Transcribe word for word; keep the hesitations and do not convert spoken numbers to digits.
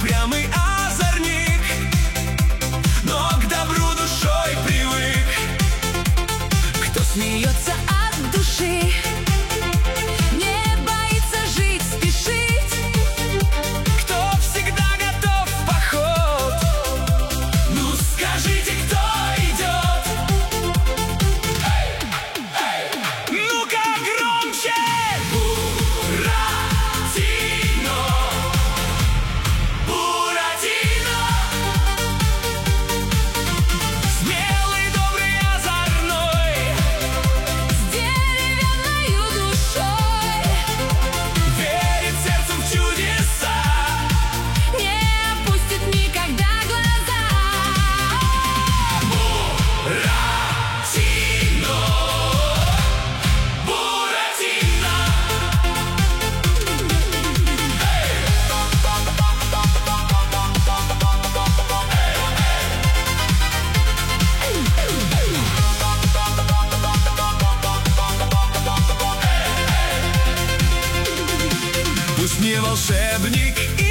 упрямый озорник, но к добру душой привык. Кто смеется от души, не боится жить, спешить, кто всегда готов в поход. Ну скажите, кто идет? Ну-ка громче! Буратино, Буратино, смелый, добрый, озорной, с деревянною душой, верит сердцем в чудеса, не опустит никогда глаза. Буратино, Буратино. Пусть не волшебник